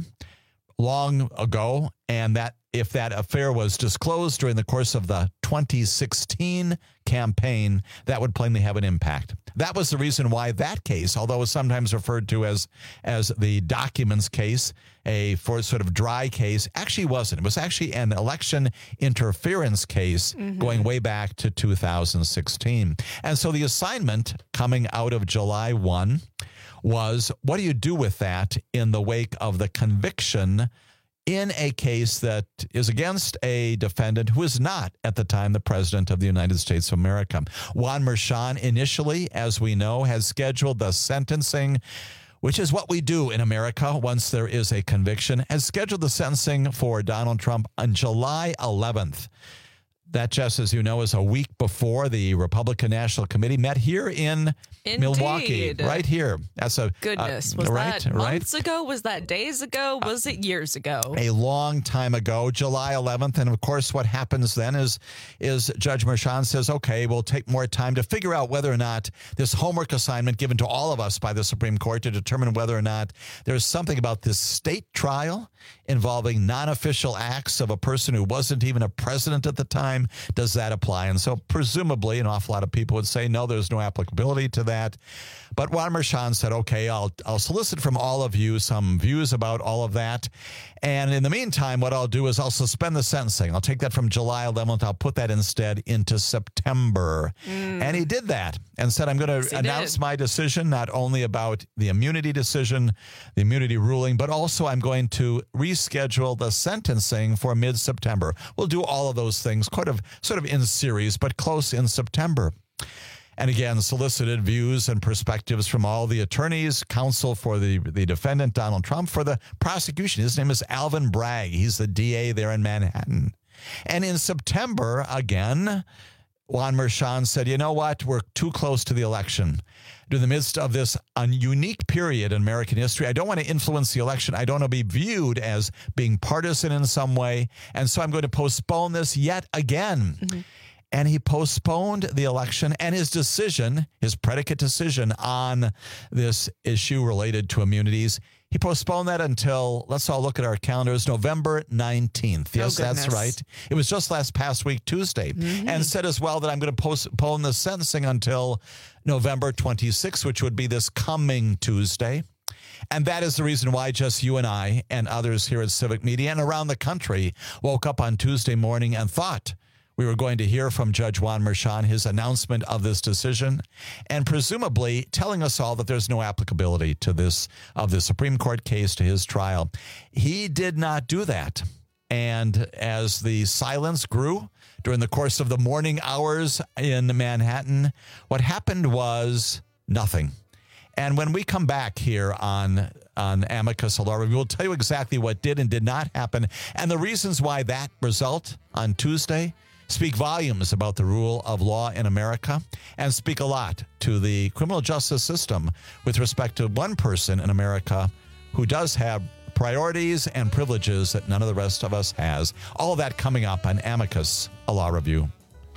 long ago, and that if that affair was disclosed during the course of the twenty sixteen campaign, that would plainly have an impact. That was the reason why that case, although it's sometimes referred to as as the documents case, a for sort of dry case, actually wasn't. It was actually an election interference case mm-hmm. going way back to two thousand sixteen. And so the assignment coming out of July first was, what do you do with that in the wake of the conviction in a case that is against a defendant who is not, at the time, the President of the United States of America? Juan Merchan initially, as we know, has scheduled the sentencing, which is what we do in America once there is a conviction, has scheduled the sentencing for Donald Trump on July eleventh. That, just as you know, is a week before the Republican National Committee met here in Indeed. Milwaukee, right here. That's a goodness. Uh, was right, that right? months ago? Was that days ago? Was it years ago? A long time ago, July eleventh. And of course, what happens then is, is Judge Merchan says, okay, we'll take more time to figure out whether or not this homework assignment given to all of us by the Supreme Court to determine whether or not there's something about this state trial involving non-official acts of a person who wasn't even a president at the time. Does that apply? And so presumably an awful lot of people would say, no, there's no applicability to that. But Juan Merchan said, okay, I'll, I'll solicit from all of you some views about all of that. And in the meantime, what I'll do is I'll suspend the sentencing. I'll take that from July eleventh. I'll put that instead into September. Mm. And he did that and said, I'm going to yes, announce did. my decision, not only about the immunity decision, the immunity ruling, but also I'm going to reschedule the sentencing for mid-September. We'll do all of those things sort of, sort of in series, but close in September. And again, solicited views and perspectives from all the attorneys, counsel for the, the defendant, Donald Trump, for the prosecution. His name is Alvin Bragg. He's the D A there in Manhattan. And in September, again, Juan Merchan said, you know what? We're too close to the election. In the midst of this un- unique period in American history, I don't want to influence the election. I don't want to be viewed as being partisan in some way. And so I'm going to postpone this yet again. Mm-hmm. And he postponed the election and his decision, his predicate decision on this issue related to immunities. He postponed that until, let's all look at our calendars, November nineteenth. Yes, oh, that's right. It was just last past week, Tuesday. Mm-hmm. And said as well that I'm going to postpone the sentencing until November twenty-sixth, which would be this coming Tuesday. And that is the reason why just you and I and others here at Civic Media and around the country woke up on Tuesday morning and thought we were going to hear from Judge Juan Merchan, his announcement of this decision, and presumably telling us all that there's no applicability to this, of the Supreme Court case to his trial. He did not do that. And as the silence grew during the course of the morning hours in Manhattan, what happened was nothing. And when we come back here on on Amicus Law Review, we'll tell you exactly what did and did not happen and the reasons why that result on Tuesday speak volumes about the rule of law in America and speak a lot to the criminal justice system with respect to one person in America who does have priorities and privileges that none of the rest of us has. All of that coming up on Amicus, a Law Review.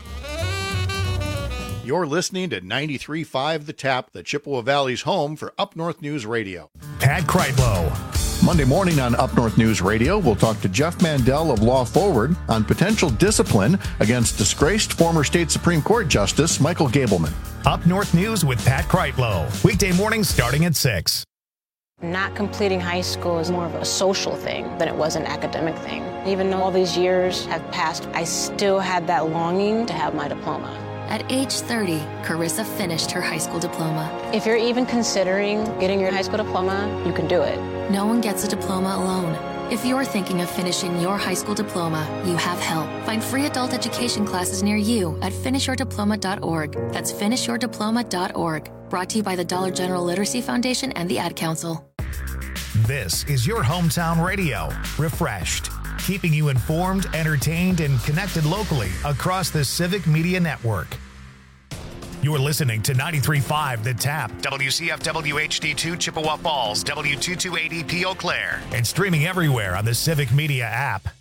You're listening to ninety-three point five The Tap, the Chippewa Valley's home for Up North News Radio. Pat Kreitlow. Monday morning on Up North News Radio, we'll talk to Jeff Mandel of Law Forward on potential discipline against disgraced former state Supreme Court Justice Michael Gableman. Up North News with Pat Kreitlow. Weekday mornings starting at six. Not completing high school is more of a social thing than it was an academic thing. Even though all these years have passed, I still had that longing to have my diploma. At age thirty, Carissa finished her high school diploma. If you're even considering getting your high school diploma, you can do it. No one gets a diploma alone. If you're thinking of finishing your high school diploma, you have help. Find free adult education classes near you at finish your diploma dot org. That's finish your diploma dot org. Brought to you by the Dollar General Literacy Foundation and the Ad Council. This is your hometown radio, refreshed, keeping you informed, entertained, and connected locally across the Civic Media Network. You're listening to ninety-three point five The Tap, W C F W H D two Chippewa Falls, W two two eight E P Eau Claire, and streaming everywhere on the Civic Media app.